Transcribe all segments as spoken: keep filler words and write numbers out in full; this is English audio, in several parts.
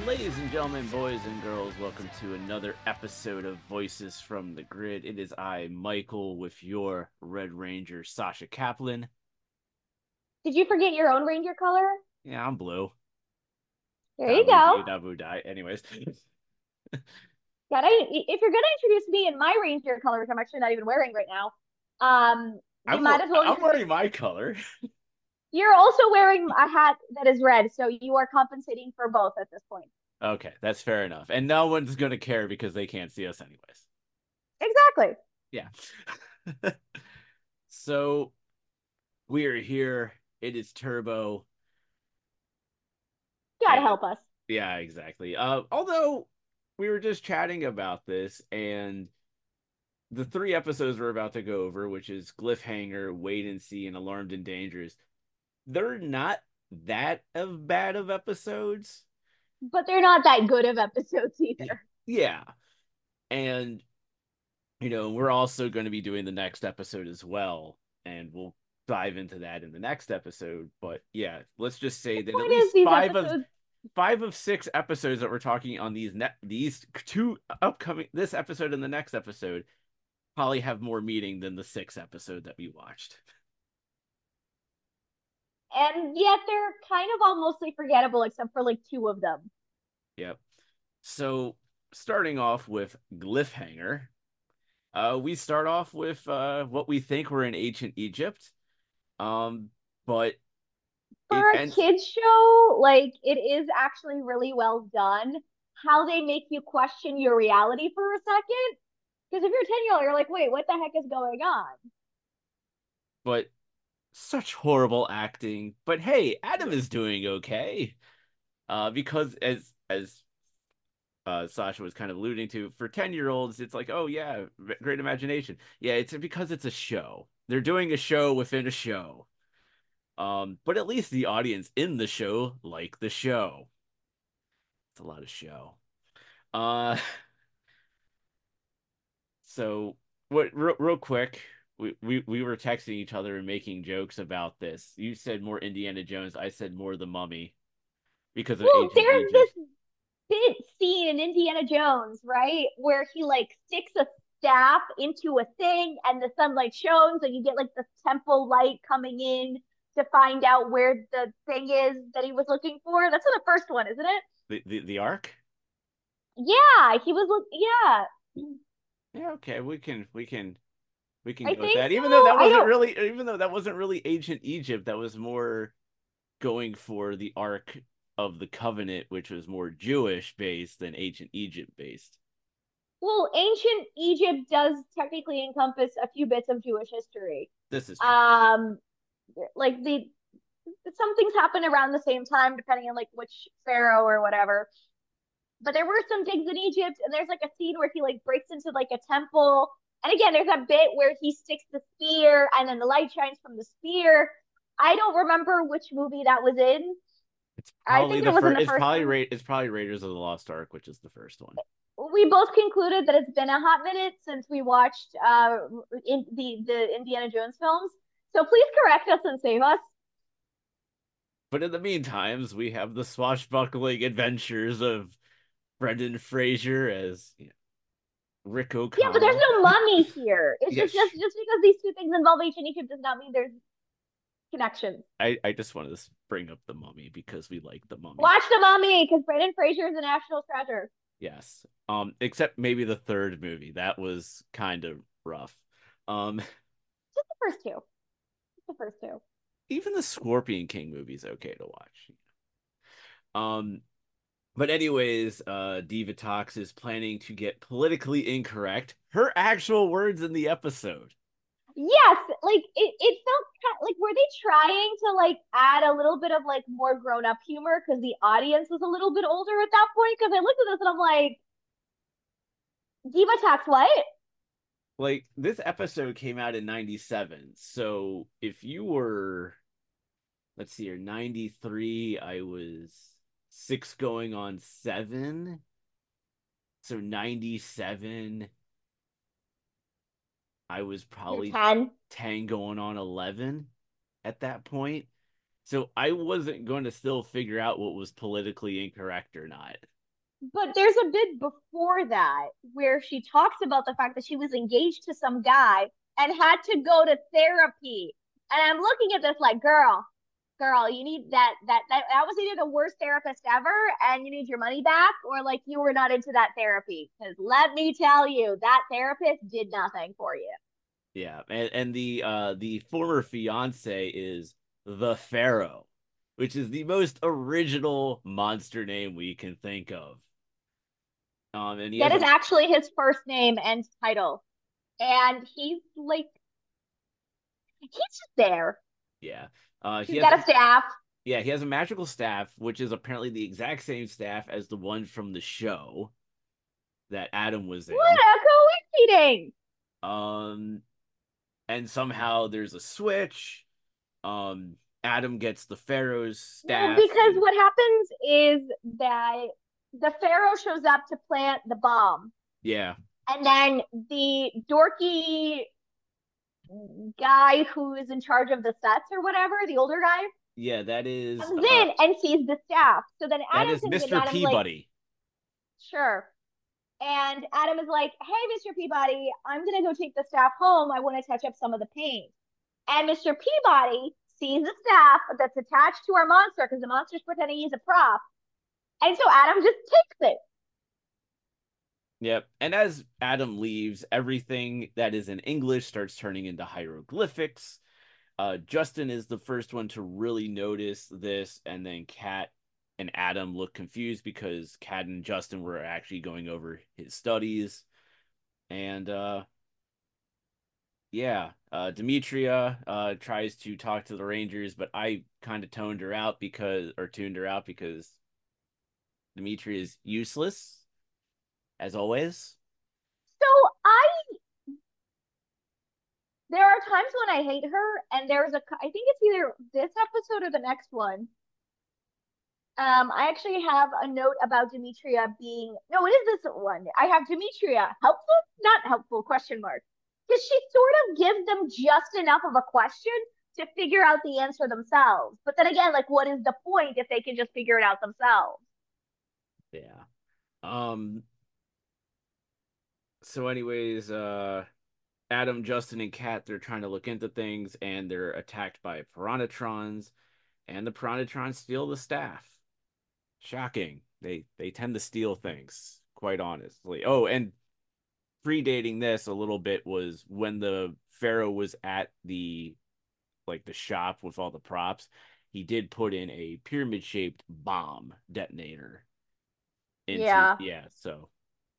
Ladies and gentlemen, boys and girls, welcome to another episode of Voices from the Grid. It is I, Michael, with your Red Ranger, Sasha Kaplan. Did you forget your own ranger color? Yeah, I'm blue. There you Dabu go. di, dabu die. Anyways, Yeah, I, if you're gonna introduce me in my ranger color, which I'm actually not even wearing right now, um, you I'm might as well I'm introduce. wearing my color. You're also wearing a hat that is red, so you are compensating for both at this point. Okay, that's fair enough. And no one's gonna care because they can't see us anyways. Exactly. Yeah. So we are here. It is Turbo. You gotta And help us. yeah, exactly. Uh, although we were just chatting about this, and the three episodes we're about to go over, which is Cliffhanger, Wait and See, and Alarmed and Dangerous, they're not that of bad of episodes. But they're not that good of episodes either. Yeah. And, you know, we're also going to be doing the next episode as well. And we'll dive into that in the next episode. But yeah, let's just say The that at point is, least these five of episodes, five of six episodes that we're talking on these net these two upcoming this episode and the next episode probably have more meaning than the six episode that we watched. and yet they're kind of all mostly forgettable, except for like two of them. Yep. So starting off with Cliffhanger, uh, we start off with uh, what we think were in ancient Egypt, um, but it For a ends. kids show, like it is actually really well done. How they make you question your reality for a second. Because if you're ten year old, you're like, wait, what the heck is going on? But such horrible acting. But hey, Adam Yeah. is doing okay. Uh, because as as uh, Sasha was kind of alluding to, for ten year olds, it's like, oh yeah, great imagination. Yeah, it's because it's a show. They're doing a show within a show. Um, but at least the audience in the show like the show. It's a lot of show. Uh, so what? Real, real quick, we, we we were texting each other and making jokes about this. You said more Indiana Jones. I said more The Mummy because of Well, ancient there's Egypt. this bit scene in Indiana Jones, right? Where he like sticks a staff into a thing and the sunlight shows, and you get like the temple light coming in to find out where the thing is that he was looking for. That's in the first one, isn't it? The the, the Ark. Yeah, he was look. Yeah, Yeah, okay, we can we can we can I go with think that. Even though so. that I wasn't don't. really even though that wasn't really ancient Egypt, that was more going for the Ark of the Covenant, which was more Jewish based than ancient Egypt based. Well, ancient Egypt does technically encompass a few bits of Jewish history. This is true. Um, like the some things happen around the same time, depending on like which pharaoh or whatever. But there were some digs in Egypt, and there's like a scene where he like breaks into like a temple, and again, there's a bit where he sticks the spear, and then the light shines from the spear. I don't remember which movie that was in. It's I probably think the it was in first. the It's first probably one. Ra- it's probably Raiders of the Lost Ark, which is the first one. We both concluded that it's been a hot minute since we watched uh in the the Indiana Jones films. So please correct us and save us. But in the meantime, we have the swashbuckling adventures of Brendan Fraser as you know, Rick Yeah, but there's O'Connell. no mummy here. It's just Yes, just just because these two things involve ancient Egypt does not mean there's connections. I, I just wanted to bring up the Mummy because we like the Mummy. Watch the mummy because Brendan Fraser is a national treasure. Yes. Um, except maybe the third movie. That was kind of rough. Um, Just the first two. Just the first two. even the Scorpion King movie is okay to watch. Um, but anyways, uh, Diva Tox is planning to get politically incorrect. Her actual words in the episode. Yes, like it, it felt kind like were they trying to like add a little bit of like more grown up humor because the audience was a little bit older at that point? Because I looked at this and I'm like, Diva Tax, what? Like this episode came out in ninety-seven. So if you were, let's see here, ninety-three, I was six going on seven. So ninety-seven, I was You're probably ten. ten going on eleven at that point. So I wasn't going to still figure out what was politically incorrect or not. But there's a bit before that where she talks about the fact that she was engaged to some guy and had to go to therapy. And I'm looking at this like, girl, girl, you need that that that that was either the worst therapist ever and you need your money back, or like you were not into that therapy. Because let me tell you, that therapist did nothing for you. Yeah, and and the uh the former fiance is the Pharaoh, which is the most original monster name we can think of. Um, and he That has is a actually his first name and title. And he's like he's just there. yeah, uh he He's has got a staff. yeah he has a magical staff, which is apparently the exact same staff as the one from the show that Adam was in. What a coincidence! Um, and somehow there's a switch. Um, Adam gets the Pharaoh's Well, staff, because and what happens is that the Pharaoh shows up to plant the bomb, yeah, and then the dorky guy who is in charge of the sets or whatever, the older guy, yeah, that is comes uh in and sees the staff. So then that Adam is comes in, and mister Adam's like, Peabody. sure. And Adam is like, hey, mister Peabody, I'm going to go take the staff home. I want to touch up some of the paint. And mister Peabody sees the staff that's attached to our monster because the monster's pretending he's a prop. And so Adam just takes it. Yep. And as Adam leaves, everything that is in English starts turning into hieroglyphics. Uh, Justin is the first one to really notice this, and then Kat and Adam look confused because Kat and Justin were actually going over his studies. And uh, yeah, uh, Demetria uh, tries to talk to the Rangers, but I kind of toned her out because, or tuned her out because Demetria is useless, as always. So I, there are times when I hate her, and there's a, I think it's either this episode or the next one. Um, I actually have a note about Demetria being, no, it is this one. I have Demetria helpful, not helpful, question mark. Because she sort of gives them just enough of a question to figure out the answer themselves. But then again, like, what is the point if they can just figure it out themselves? Yeah. Um. So, anyways, uh, Adam, Justin, and Kat, they're trying to look into things, and they're attacked by Piranhatrons, and the Piranhatrons steal the staff. Shocking. They they tend to steal things, quite honestly. Oh, and predating this a little bit was when the Pharaoh was at the like the shop with all the props. He did put in a pyramid shaped bomb detonator into Yeah. yeah. So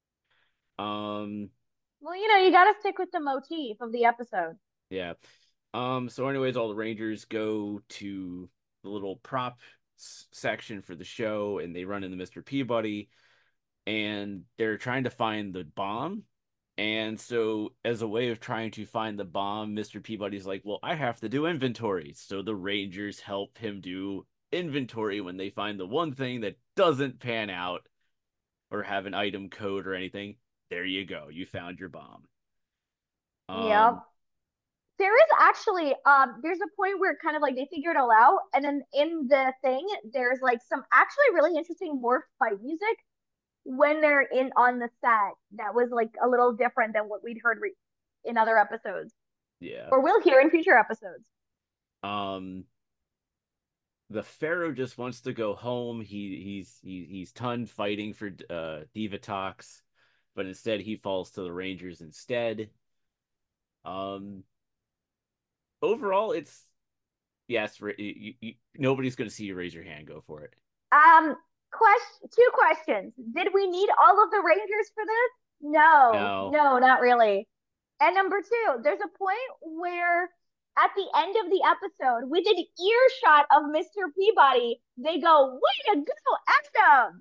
um Well, you know, you got to stick with the motif of the episode. yeah. Um, so anyways, all the Rangers go to the little prop s- section for the show, and they run into mister Peabody, and they're trying to find the bomb. And so, as a way of trying to find the bomb, mister Peabody's like, "Well, I have to do inventory." So the Rangers help him do inventory when they find the one thing that doesn't pan out or have an item code or anything. There you go. You found your bomb. Yep. Um, There is actually um there's a point where kind of like they figure it all out, and then in the thing there's like some actually really interesting morph fight music when they're in on the set that was like a little different than what we'd heard re- in other episodes yeah. or will hear in future episodes. Um, the Pharaoh just wants to go home. He he's he, he's ton fighting for uh Divatox, but instead he falls to the Rangers instead. Um, overall, it's yes. You, you, nobody's gonna see you raise your hand. Go for it. Um, question two questions. Did we need all of the Rangers for this? No, No, no, not really. And number two, there's a point where at the end of the episode, within earshot of mister Peabody, they go, way to go, Adam.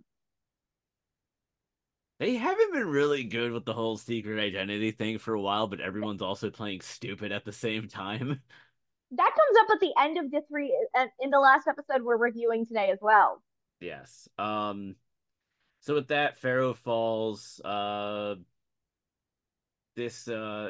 they haven't been really good with the whole secret identity thing for a while, but everyone's also playing stupid at the same time. That comes up at the end of the three uh, in the last episode we're reviewing today as well. Yes. Um. So with that, Pharaoh falls. Uh. This uh.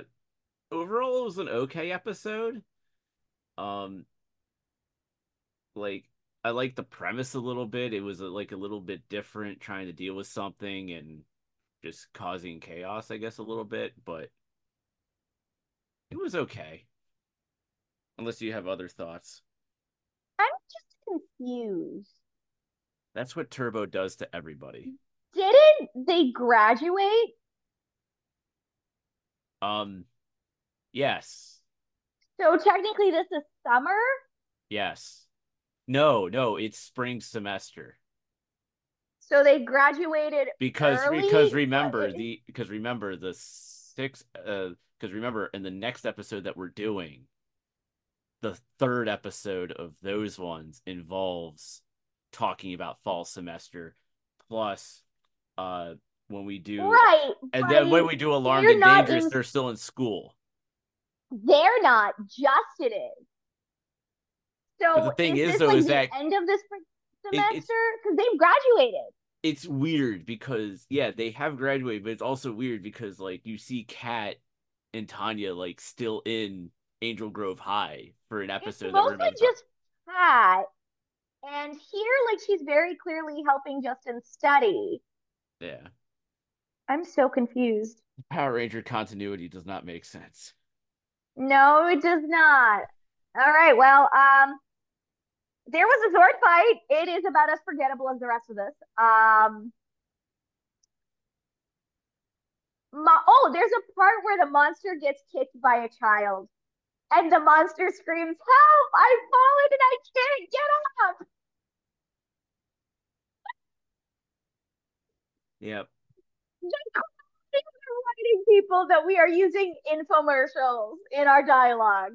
Overall, it was an okay episode. Um. Like I like the premise a little bit. It was a, like a little bit different, trying to deal with something and just causing chaos, I guess, a little bit, but it was okay. Unless you have other thoughts. I'm just confused. That's what Turbo does to everybody. Didn't they graduate? Um, yes. So technically this is summer? Yes. No, no, it's spring semester. So they graduated Because because early? remember the because remember the six uh because remember in the next episode that we're doing, the third episode of those ones involves talking about fall semester plus uh when we do Right, and then when but we do alarmed they're and not dangerous in, they're still in school. they're not, Justin is. But the So thing is is this though like is the that end of this it, it's semester? Because they've graduated. it's weird because yeah, they have graduated, but it's also weird because like you see Kat and Tanya like still in Angel Grove High for an It's episode that we're mostly about to talk. just Pat. And here, like, she's very clearly helping Justin study. Yeah. I'm so confused. Power Ranger continuity does not make sense. No, it does not. All right, well, um, there was a sword fight. It is about as forgettable as the rest of this. Um, mo- oh, there's a part where the monster gets kicked by a child, and the monster screams, "Help! I've fallen and I can't get up!" Yep. Writing people that we are using infomercials in our dialogue.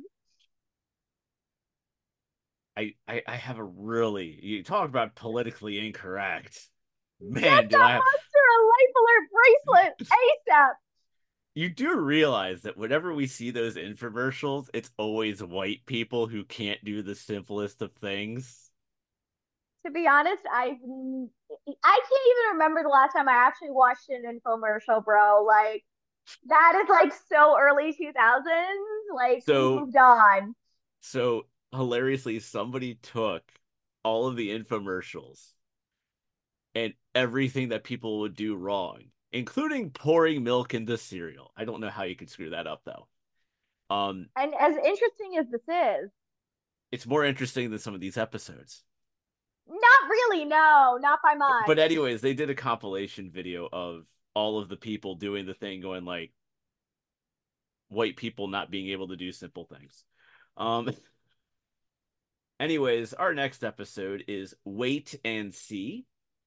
I, I I have a really you talk about politically incorrect. Get Man, do that I have monster a life alert bracelet ASAP. you do realize that whenever we see those infomercials, it's always white people who can't do the simplest of things. To be honest, I I can't even remember the last time I actually watched an infomercial, bro. Like that is like so early two thousands. Like we So moved on. so hilariously, somebody took all of the infomercials and everything that people would do wrong, including pouring milk into cereal. I don't know how you could screw that up though. Um, And as interesting as this is, it's more interesting than some of these episodes. not really, no, not by But much. anyways, they did a compilation video of all of the people doing the thing, going like white people not being able to do simple things. Um, anyways, our next episode is Wait and See.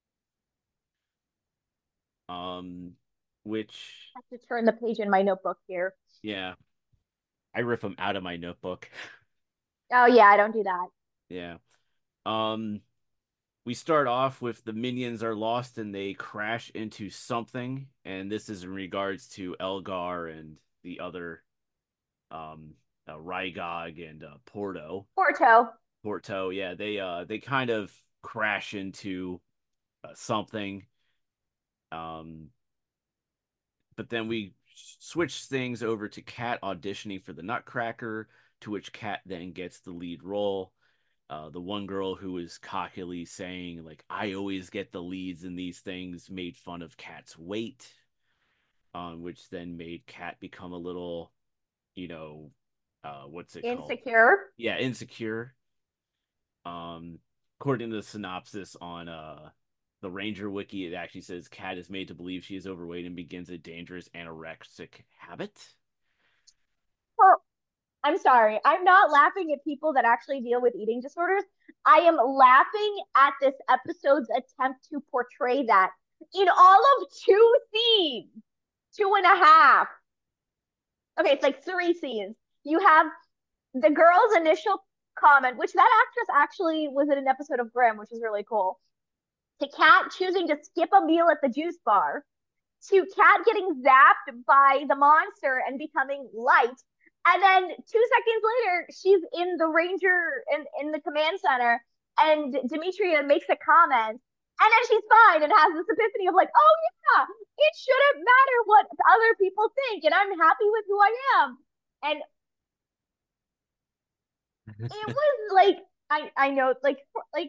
Um, which I have to turn the page in my notebook here. yeah, I rip them out of my notebook. Oh yeah, I don't do that. Yeah. Um, we start off with the minions are lost and they crash into something, and this is in regards to Elgar and the other um uh, Rygog and uh, Porto. Porto. Porto, yeah, they uh they kind of crash into uh, something. Um, but then we switch things over to Kat auditioning for the Nutcracker, to which Kat then gets the lead role. Uh, the one girl who was cockily saying like I always get the leads in these things made fun of Kat's weight, um, which then made Kat become a little, you know, uh, what's it called? Insecure. Yeah, insecure. Um, according to the synopsis on uh the Ranger Wiki, it actually says Kat is made to believe she is overweight and begins a dangerous anorexic habit. Oh, I'm sorry. I'm not laughing at people that actually deal with eating disorders. I am laughing at this episode's attempt to portray that in all of two scenes, two and a half. Okay, it's like three scenes. You have the girl's initial comment, which that actress actually was in an episode of Grimm, which is really cool. To Kat choosing to skip a meal at the juice bar, to Kat getting zapped by the monster and becoming light. And then two seconds later, she's in the ranger in, in the command center, and Demetria makes a comment, and then she's fine and has this epiphany of like, oh yeah, it shouldn't matter what other people think, and I'm happy with who I am. And it was like I I know like like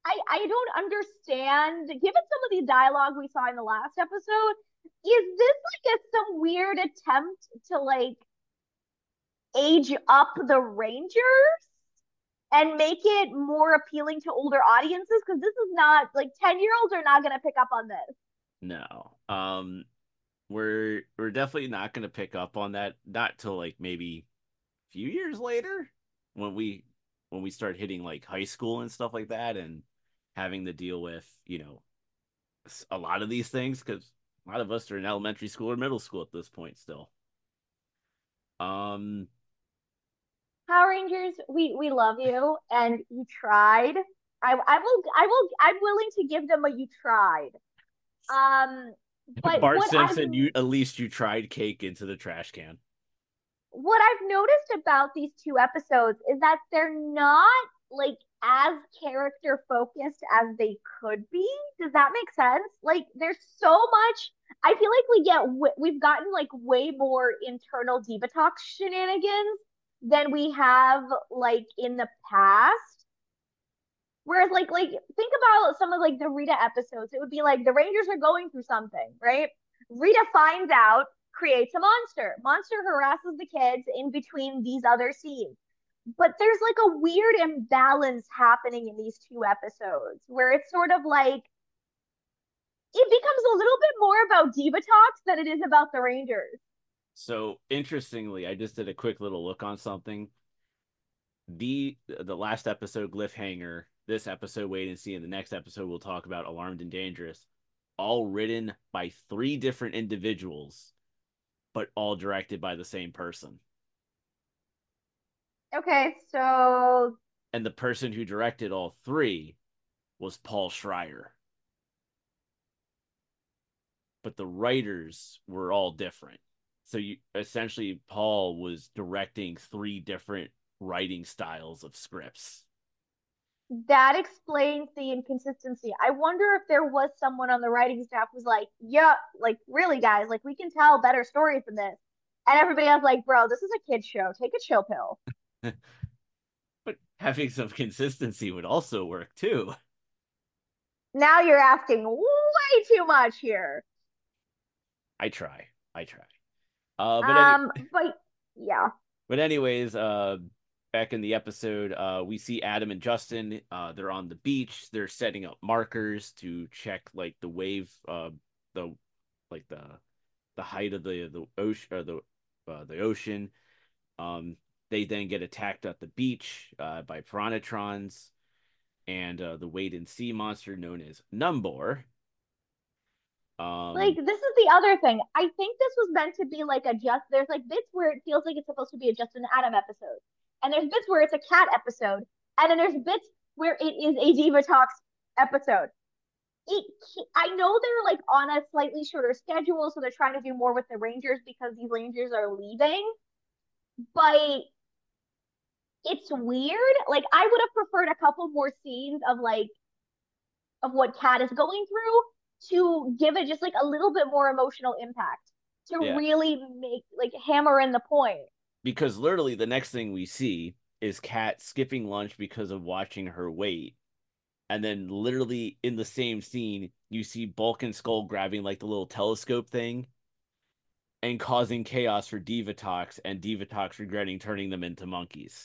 I I don't understand. Given some of the dialogue we saw in the last episode, is this like a some weird attempt to like age up the Rangers and make it more appealing to older audiences? Because this is not like ten year olds are not going to pick up on this. No. Um we're we're definitely not going to pick up on that not till like maybe a few years later when we when we start hitting like high school and stuff like that and having to deal with, you know, a lot of these things cuz a lot of us are in elementary school or middle school at this point still. Um Power Rangers, we we love you, and you tried. I I will I will I'm willing to give them a you tried. Um, but Bart what I've Simpson, you at least you tried cake into the trash can. what I've noticed about these two episodes is that they're not like as character focused as they could be. Does that make sense? Like there's so much I feel like we get we've gotten like way more internal Divatox shenanigans than we have like in the past. Whereas like like think about some of like the Rita episodes. It would be like the Rangers are going through something, right? Rita finds out, creates a monster. Monster harasses the kids in between these other scenes. But there's like a weird imbalance happening in these two episodes where it's sort of like it becomes a little bit more about Divatox than it is about the Rangers. So interestingly, I just did a quick little look on something. The the last episode, Cliffhanger, this episode, Wait and See, and the next episode we'll talk about Alarmed and Dangerous, all written by three different individuals, but all directed by the same person. Okay, so And the person who directed all three was Paul Schreier. But the writers were all different. So you essentially Paul was directing three different writing styles of scripts. that explains the inconsistency. I wonder if there was someone on the writing staff who's like, yeah, like really, guys, like we can tell better stories than this. And everybody else like, bro, this is a kid's show. Take a chill pill. But having some consistency would also work too. Now you're asking way too much here. I try. I try. Uh, but any, Um, but yeah, but anyways, uh, back in the episode, uh, we see Adam and Justin. Uh, they're on the beach. They're setting up markers to check like the wave, uh, the like the the height of the the ocean or the uh, the ocean. Um, they then get attacked at the beach uh, by piranhatrons and uh, the wait and see monster known as Numbor. like Um, this is the other thing. I think this was meant to be like a just. There's like bits where it feels like it's supposed to be a Justin Adam episode, and there's bits where it's a cat episode, and then there's bits where it is a Divatox episode. It I know they're like on a slightly shorter schedule, so they're trying to do more with the Rangers because these Rangers are leaving. But it's weird. Like I would have preferred a couple more scenes of like of what Kat is going through to give it just like a little bit more emotional impact to yeah, really make like hammer in the point. because literally the next thing we see is Kat skipping lunch because of watching her weight. And then literally in the same scene, you see Bulk and Skull grabbing like the little telescope thing and causing chaos for Divatox and Divatox regretting turning them into monkeys.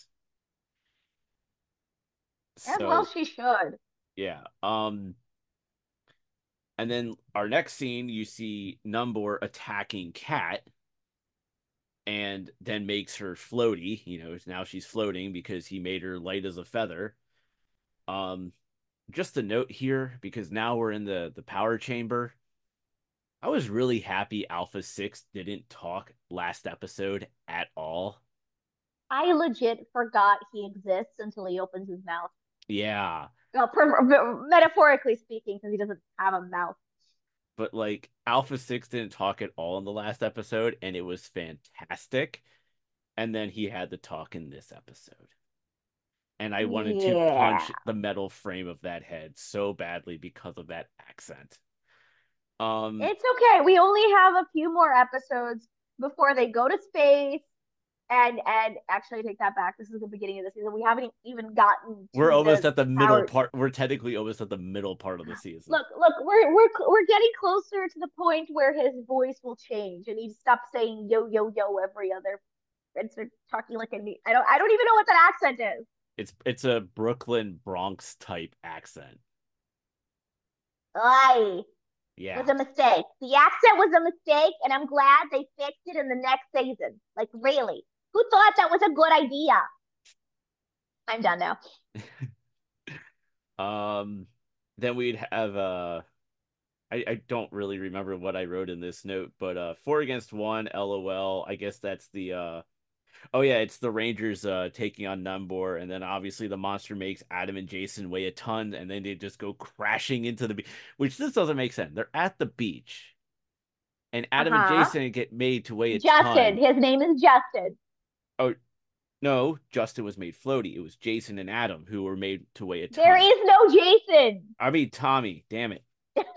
As well So she should. yeah. Um and then our next scene you see Numbor attacking Kat and then makes her floaty. You know, now she's floating because he made her light as a feather. Um just a note here because now we're in the the power chamber. I was really happy Alpha six didn't talk last episode at all. I legit forgot he exists until he opens his mouth. Yeah, Well, per- metaphorically speaking, because he doesn't have a mouth. but like Alpha six didn't talk at all in the last episode and it was fantastic. And then he had the talk in this episode. And I wanted to Yeah. punch the metal frame of that head so badly because of that accent. Um It's okay. We only have a few more episodes before they go to space And and actually, I take that back. This is the beginning of the season. We haven't even gotten We're to almost the at the middle power. part. We're technically almost at the middle part of the season. Look, look, we're we're we're getting closer to the point where his voice will change, and he stops saying yo yo yo every other and start talking like a new. I don't I don't even know what that accent is. It's it's a Brooklyn Bronx type accent. I was Yeah. a mistake. The accent was a mistake, and I'm glad they fixed it in the next season. Like, really, who thought that was a good idea? I'm done now. Um, then we'd have uh I, I don't really remember what I wrote in this note, but uh four against one, LOL. I guess that's the uh oh yeah, it's the Rangers uh taking on Numbor, and then obviously the monster makes Adam and Jason weigh a ton, and then they just go crashing into the beach, which this doesn't make sense. They're at the beach, and Uh Adam and huh. Jason get made to weigh a Justin. ton. His name is Justin. Oh no, Justin was made floaty. It was Jason and Adam who were made to weigh a There ton. is no Jason. I mean Tommy, damn it.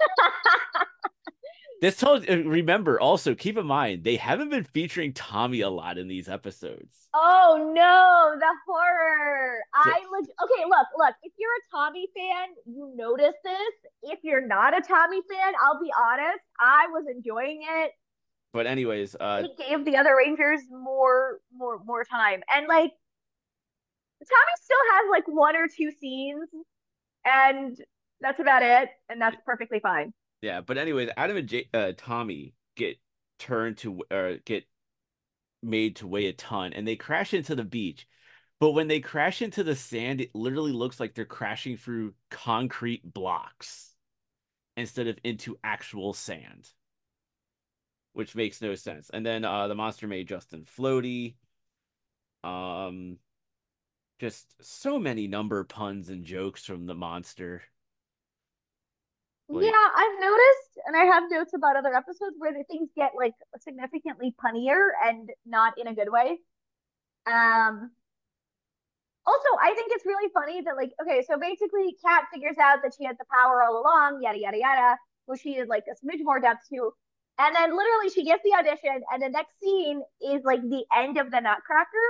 This told remember also keep in mind they haven't been featuring Tommy a lot in these episodes. Oh no, the horror. So, I look okay, look, look. If you're a Tommy fan, you notice this. If you're not a Tommy fan, I'll be honest, I was enjoying it. but anyways, uh, It gave the other Rangers more more more time. And like Tommy still has like one or two scenes and that's about it. And that's perfectly fine. yeah, but anyways, Adam and J- uh, Tommy get turned to uh, get made to weigh a ton, and they crash into the beach. But when they crash into the sand, it literally looks like they're crashing through concrete blocks instead of into actual sand, which makes no sense. And then uh, the monster made Justin floaty. Um, just so many number puns and jokes from the monster. Like, Yeah, I've noticed, and I have notes about other episodes where the things get like significantly punnier and not in a good way. Um, Also, I think it's really funny that like, okay, so basically Kat figures out that she had the power all along, yada yada yada, which she did like a smidge more depth to. And then literally she gets the audition, and the next scene is like the end of the Nutcracker,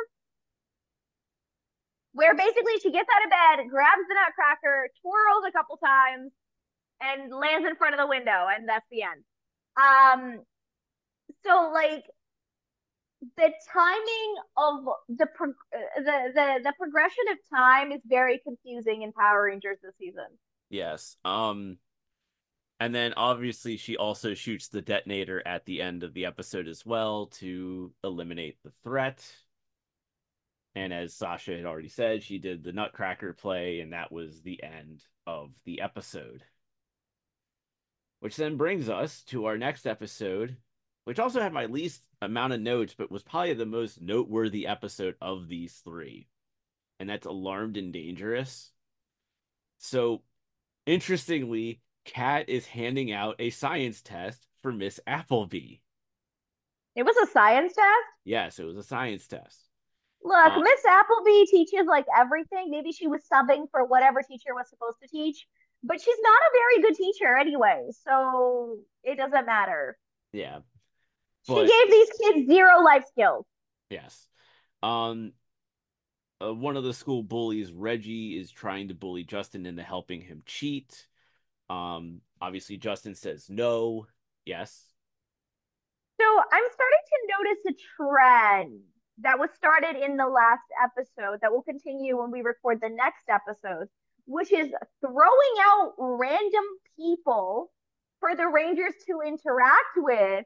where basically she gets out of bed, grabs the Nutcracker, twirls a couple times, and lands in front of the window, and that's the end. Um, so like the timing of the pro- the the the progression of time is very confusing in Power Rangers this season. yes. Um, and then obviously she also shoots the detonator at the end of the episode as well to eliminate the threat. And as Sasha had already said, she did the Nutcracker play, and that was the end of the episode. Which then brings us to our next episode, which also had my least amount of notes, but was probably the most noteworthy episode of these three. And that's Alarmed and Dangerous. So, interestingly, Kat is handing out a science test for Miss Appleby. It was a science test. Yes, it was a science test. Look, Uh, Miss Appleby teaches like everything. Maybe she was subbing for whatever teacher was supposed to teach, but she's not a very good teacher anyway, so it doesn't matter. yeah, She but gave these kids zero life skills. yes. Um, uh, one of the school bullies, Reggie, is trying to bully Justin into helping him cheat. Um, obviously, Justin says no. Yes. So I'm starting to notice a trend that was started in the last episode that will continue when we record the next episode, which is throwing out random people for the Rangers to interact with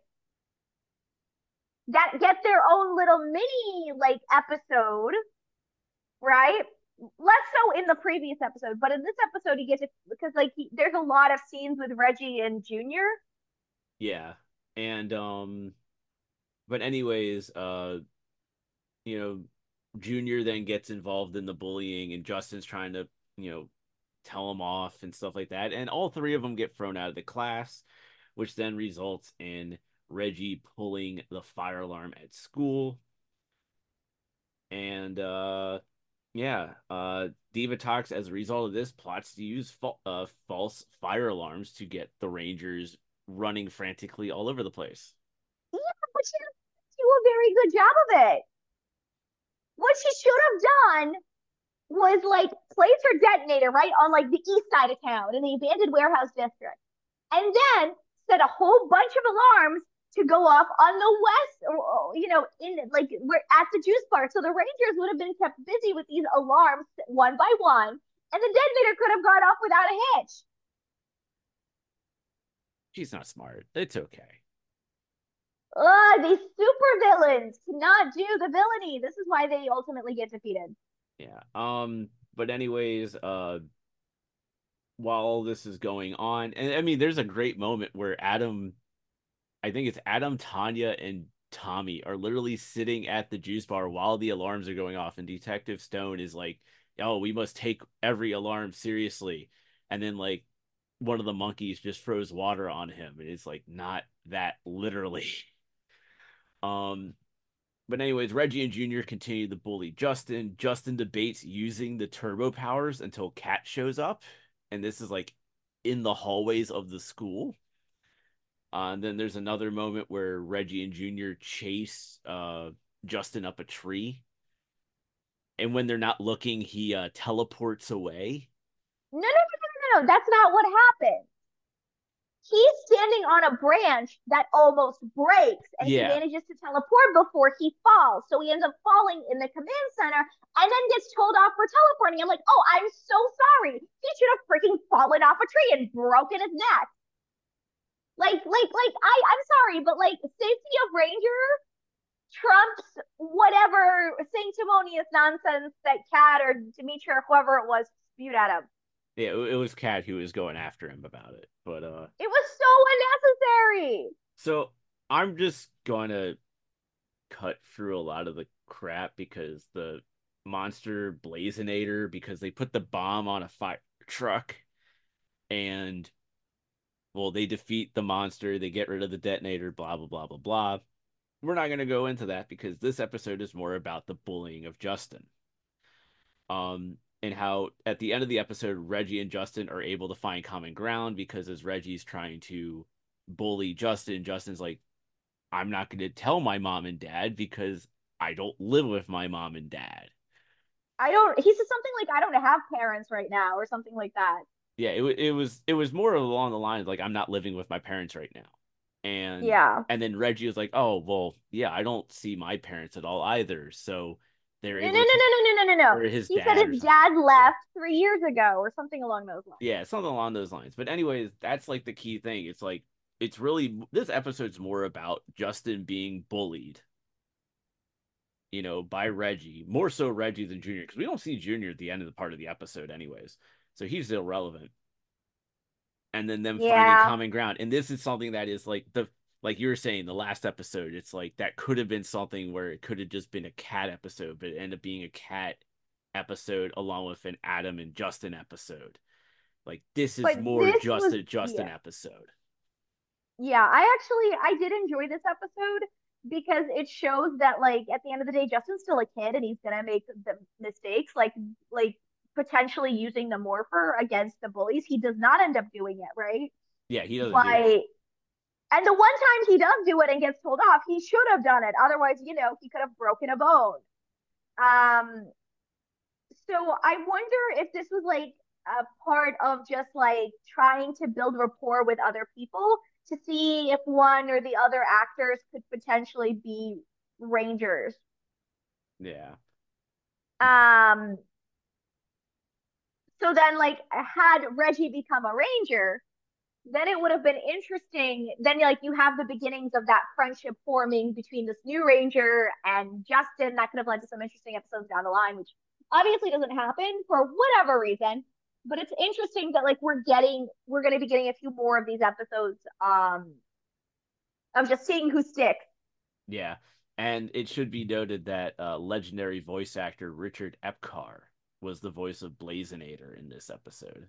that get their own little mini like episode, right? Less so in the previous episode, but in this episode, you get to because like he, there's a lot of scenes with Reggie and Junior. Yeah. And um, but anyways, uh, you know, Junior then gets involved in the bullying, and Justin's trying to, you know, tell him off and stuff like that. And all three of them get thrown out of the class, which then results in Reggie pulling the fire alarm at school. And uh yeah, uh Divatox, as a result of this, plots to use fa- uh, false fire alarms to get the Rangers running frantically all over the place. Yeah, but she doesn't do a very good job of it. What she should have done was like place her detonator right on like the east side of town in the abandoned warehouse district, and then set a whole bunch of alarms to go off on the west, or, you know, in like we're at the juice bar. So the Rangers would have been kept busy with these alarms one by one, and the detonator could have gone off without a hitch. She's not smart. It's okay. Ugh, these super villains cannot do the villainy. This is why they ultimately get defeated. Yeah. Um. But anyways, uh, while all this is going on, and I mean, there's a great moment where Adam, I think it's Adam, Tanya, and Tommy are literally sitting at the juice bar while the alarms are going off, and Detective Stone is like, "Oh, we must take every alarm seriously," and then like one of the monkeys just throws water on him, and it's like not that literally. Um, But anyways, Reggie and Junior continue to bully Justin. Justin debates using the turbo powers until Kat shows up, and this is like in the hallways of the school. Uh, and then there's another moment where Reggie and Junior chase uh, Justin up a tree, and when they're not looking, he uh, teleports away. No, no, no, no, no, no. That's not what happened. He's standing on a branch that almost breaks, and he Yeah, manages to teleport before he falls. So he ends up falling in the command center and then gets told off for teleporting. I'm like, oh, I'm so sorry. He should have freaking fallen off a tree and broken his neck. Like, like, like, I, I'm sorry, but like, safety of Ranger trumps whatever sanctimonious nonsense that Kat or Dimitri or whoever it was spewed at him. yeah, it, it was Kat who was going after him about it, but uh, It was so unnecessary. so I'm just gonna cut through a lot of the crap because the monster blazinator, because they put the bomb on a fire truck, and well, they defeat the monster, they get rid of the detonator, blah blah blah blah blah. We're not going to go into that because this episode is more about the bullying of Justin. Um and how at the end of the episode Reggie and Justin are able to find common ground, because as Reggie's trying to bully Justin, Justin's like, I'm not going to tell my mom and dad because I don't live with my mom and dad. I don't. He said something like, "I don't have parents right now," or something like that. Yeah, it, it was it was more along the lines like, I'm not living with my parents right now. And Yeah. and then Reggie was like, "Oh, well, yeah, I don't see my parents at all either." So they're No, no, able no, to, no, no, no, no, no, no. or his He said dad or his something. dad Yeah. left three years ago, or something along those lines. Yeah, something along those lines. But anyways, that's like the key thing. It's like it's really, this episode's more about Justin being bullied, you know, by Reggie, more so Reggie than Junior, because we don't see Junior at the end of the part of the episode, anyways. So he's irrelevant. And then them finding Yeah, common ground. And this is something that is like the, like you were saying, the last episode, it's like that could have been something where it could have just been a Cat episode, but it ended up being a Cat episode along with an Adam and Justin episode. Like this is but more this just was a Justin yeah, episode. yeah. I actually I did enjoy this episode because it shows that like at the end of the day, Justin's still a kid and he's gonna make the mistakes, like like potentially using the morpher against the bullies. He does not end up doing it, right? Yeah, he doesn't do it. But and the one time he does do it and gets told off, he should have done it. Otherwise, you know, he could have broken a bone. Um, so I wonder if this was like a part of just like trying to build rapport with other people to see if one or the other actors could potentially be Rangers. Yeah. Um, so then like had Reggie become a Ranger, then it would have been interesting. Then like you have the beginnings of that friendship forming between this new Ranger and Justin. That could have led to some interesting episodes down the line, which obviously doesn't happen for whatever reason. But it's interesting that like we're getting we're going to be getting a few more of these episodes um of just seeing who sticks. Yeah. And it should be noted that uh, legendary voice actor Richard Epcar was the voice of Blazinator in this episode.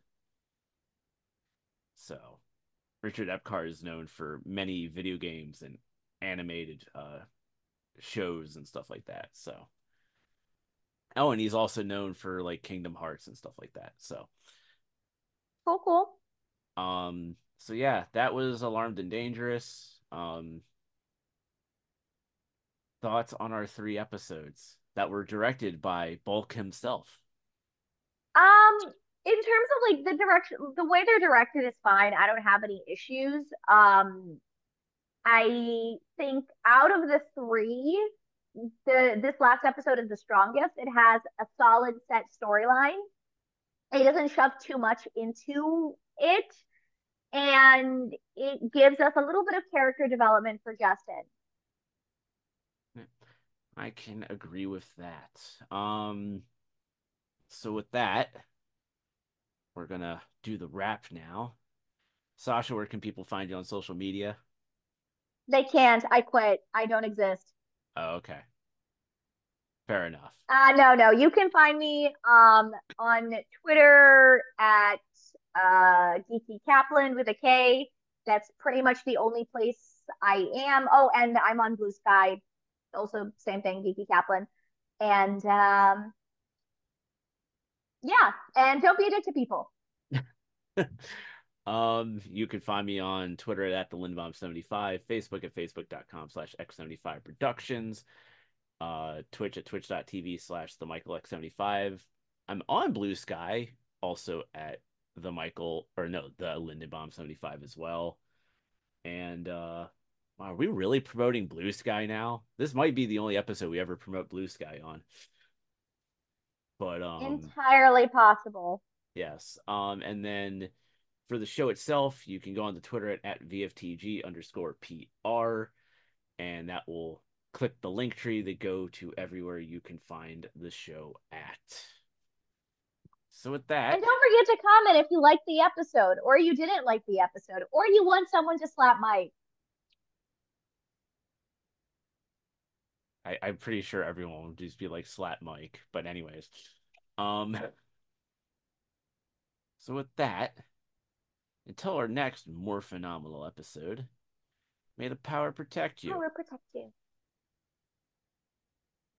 So Richard Epcar is known for many video games and animated uh, shows and stuff like that. So, oh, and he's also known for like Kingdom Hearts and stuff like that. So, Cool, cool. um, so yeah, that was Alarmed and Dangerous. Um, thoughts on our three episodes? that were directed by Bulk himself. Um, in terms of like the direction, the way they're directed is fine. I don't have any issues. Um, I think out of the three, the this last episode is the strongest. It has a solid set storyline. It doesn't shove too much into it, and it gives us a little bit of character development for Justin. I can agree with that. Um, so with that, we're gonna do the wrap now. Sasha, where can people find you on social media? They can't. I quit. I don't exist. Oh, okay. Fair enough. Uh, no, no. You can find me um on Twitter at uh Geeky Kaplan with a K. That's pretty much the only place I am. Oh, and I'm on Blue Sky. Also, same thing, Geeky Kaplan. And um, yeah, and don't be a dick to people. Um, you can find me on Twitter at the Lindbaum seventy-five, Facebook at facebook.com slash x75 productions, uh, Twitch at twitch.tv slash the Michael X75. I'm on Blue Sky, also at the Michael, or no, the Lindenbaum seventy-five as well. And uh wow, are we really promoting Blue Sky now? This might be the only episode we ever promote Blue Sky on. But um Entirely possible. yes. Um and then for the show itself, you can go on the Twitter at, at V F T G underscore P R, and that will click the link tree that go to everywhere you can find the show at. So with And that, don't forget to comment if you liked the episode, or you didn't like the episode, or you want someone to slap Mike. I, I'm pretty sure everyone will just be like slap Mike. But anyways. Um so with that, until our next more phenomenal episode, may the power protect you. Power protect you.